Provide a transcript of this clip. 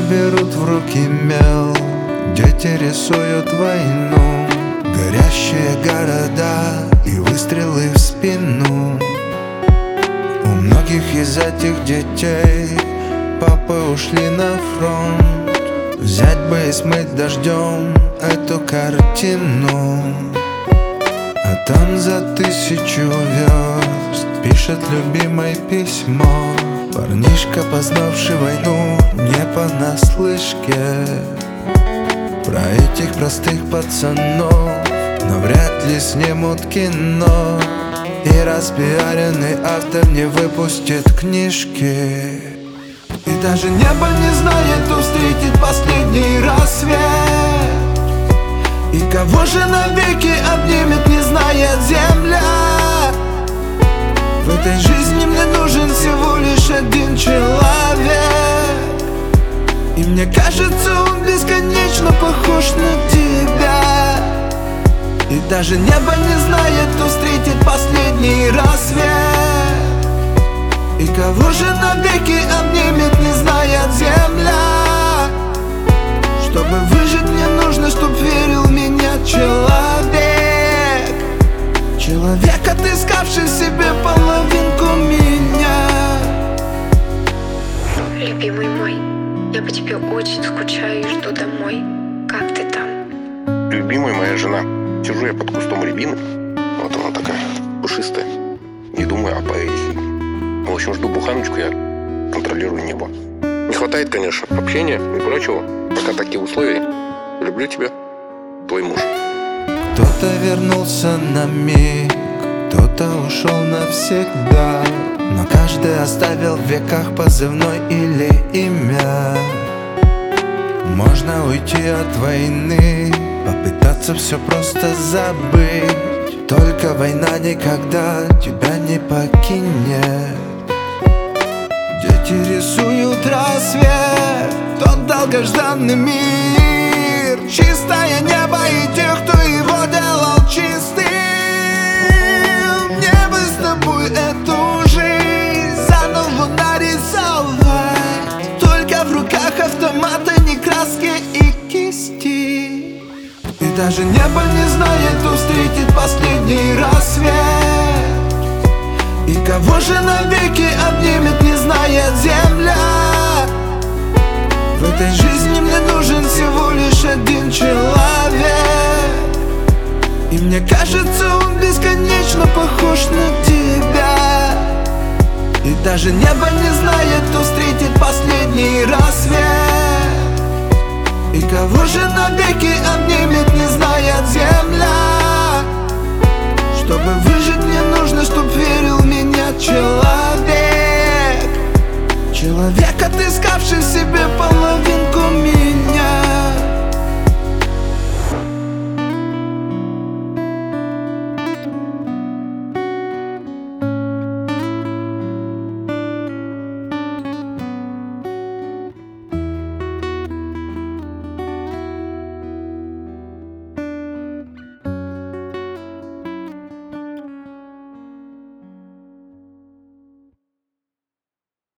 берут в руки мел, дети рисуют войну, горящие города и выстрелы в спину. У многих из этих детей папы ушли на фронт. Взять бы и смыть дождем эту картину. А там за 1000 верст пишет любимое письмо парнишка, познавший войну не понаслышке. Про этих простых пацанов, но вряд ли снимут кино, и распиаренный автор не выпустит книжки. И даже небо не знает, кто встретит последний рассвет, и кого же навеки обнимет, не знает земля. В этой жизни мне нужен всего лишь один человек, и мне кажется, он бесконечно похож на тебя. И даже небо не знает, кто встретит последний рассвет, и кого же навеки обнимет, не знает земля. Чтобы выжить, мне нужно, чтоб верил в меня человек. Человек, отыскавший в себе половинку меня. Любимый мой, я по тебе очень скучаю и жду домой. Как ты там? Любимая моя жена. Сижу я под кустом рябины. Вот она такая, пушистая. Не думаю о поэзии. В общем, жду буханочку, я контролирую небо. Не хватает, конечно, общения и прочего. Пока такие условия. Люблю тебя, твой муж. Кто-то вернулся на миг, кто-то ушел навсегда, но каждый оставил в веках позывной или имя. Можно уйти от войны, попытаться все просто забыть, только война никогда тебя не покинет. Дети рисуют рассвет, тот долгожданный мир, чистое небо и тех, кто его делал чистым. Мне бы с тобой эту жизнь заново нарисовать, только в руках автомата, не краски и кисти. И даже небо не знает, кто встретит последний рассвет, и кого же навеки обнимет, не знает земля. В этой жизни мне нужен всего лишь один человек, и мне кажется, он бесконечно похож на тебя. И даже небо не знает, кто встретит последний рассвет, и кого же навеки обнимет, не знает земля. Чтобы выжить, мне нужно, чтоб верил в меня человек. Человек, отыскавший в себе половину